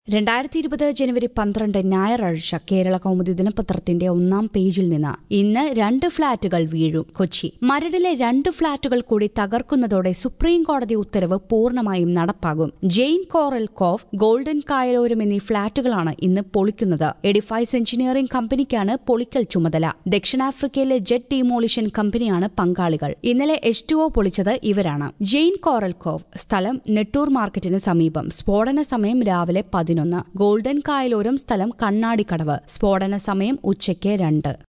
2020 ജനുവരി 12 ഞായറാഴ്ച കേരള കൗമുദി ദിനപത്രത്തിന്റെ ഒന്നാം പേജിൽ നിന്ന് ഇന്ന് 2 ഫ്ളാറ്റുകൾ വീഴും. കൊച്ചി മരടിലെ 2 ഫ്ളാറ്റുകൾ കൂടി തകർക്കുന്നതോടെ സുപ്രീം കോടതി ഉത്തരവ് പൂർണ്ണമായും നടപ്പാകും. Jain coral cove, golden Kayaloram എന്നീ ഫ്ളാറ്റുകളാണ് ഇന്ന് പൊളിക്കുന്നത്. എഡിഫൈസ് എഞ്ചിനീയറിംഗ് കമ്പനിക്കാണ് പൊളിക്കൽ ചുമതല. ദക്ഷിണാഫ്രിക്കയിലെ ജെറ്റ് ഡീമോളിഷൻ കമ്പനിയാണ് പങ്കാളികൾ. ഇന്നലെ H2O പൊളിച്ചത് ഇവരാണ്. ജെയിൻ കോറൽ കോവ് സ്ഥലം നെട്ടൂർ മാർക്കറ്റിന് സമീപം. സ്ഫോടന സമയം രാവിലെ 11. ഗോൾഡൻ കായലോരം സ്ഥലം കണ്ണാടിക്കടവ്. സ്ഫോടന സമയം ഉച്ചയ്ക്ക് 2.